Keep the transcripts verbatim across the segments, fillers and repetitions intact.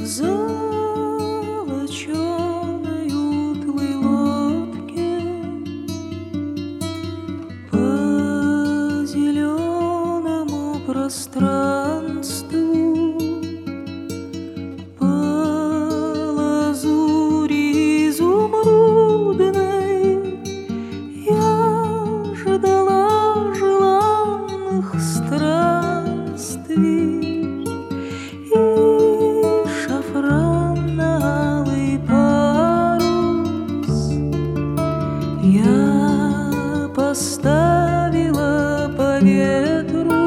золоченой утлой лодке по зеленому пространству, по лазури изумрудной я ждала желанных странствий. Я поставила по ветру,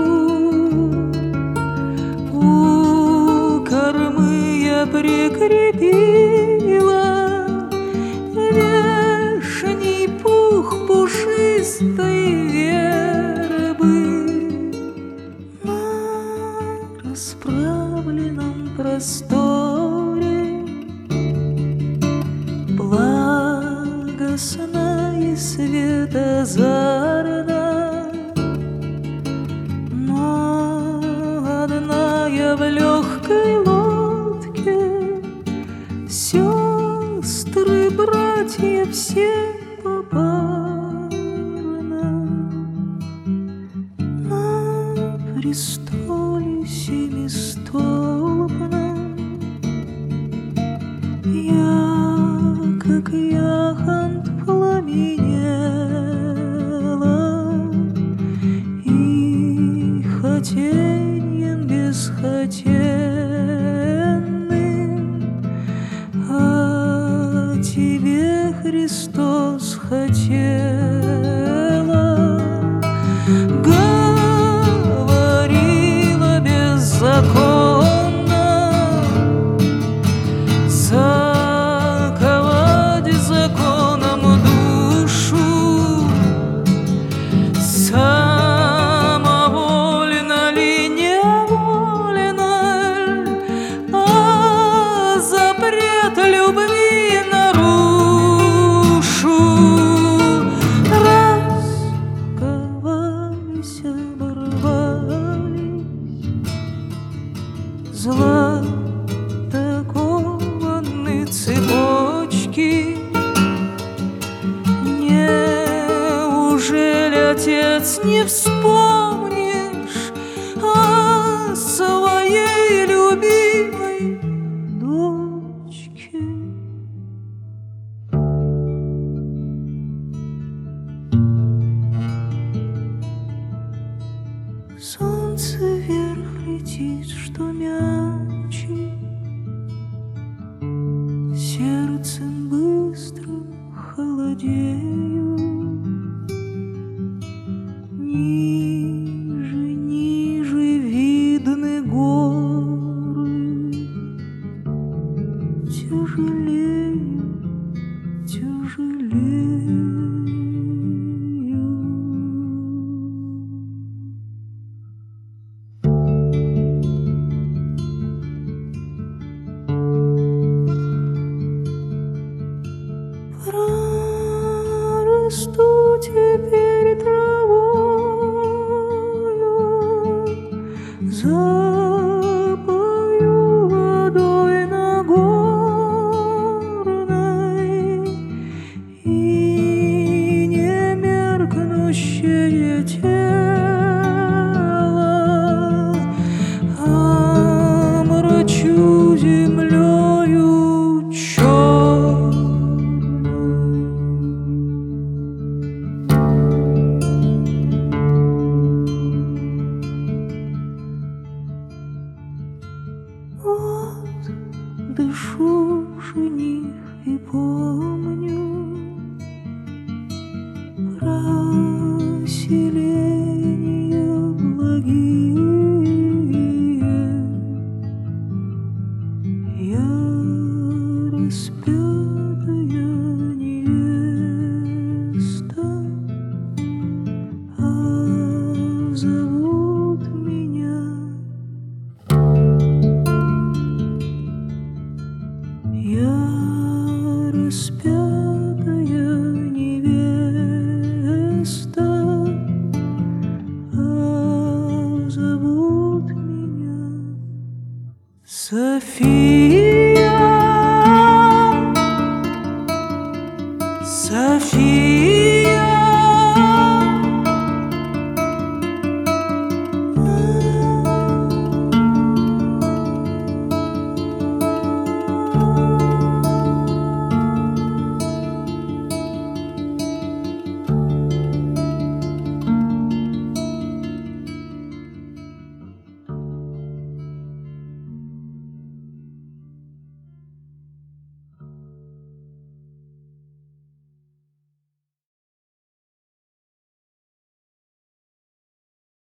у кормы я прикрепила вешний пух пушистой вербы. На расправленном просторе благостно и светозарно, но одна я в легкой лодке, сестры, братья все попарно. На престоле семистолбном я, как яхонт, пламенела, и хотеньем бесхотенным о тебе, Христос, хотела, говорила беззаконно, заковать законом душу. Самовольно ли, невольно, а запрет любви нарушу. Расковались, оборвались златокованные цепочки. Неужели, Отец, не вспомнишь о своей любимой дочке? Солнце вверх летит, что мягче, сердцем быстро холодею. Ниже, ниже видны горы, тяжелею, тяжелею. Прорасту теперь травою, запою водой нагорной, и не меркнущее тело омрачу землею черной. Вот дышу, жених, и помню про селения благие. Я распятая невеста, а зовут меня я распятая невеста, а зовут меня София.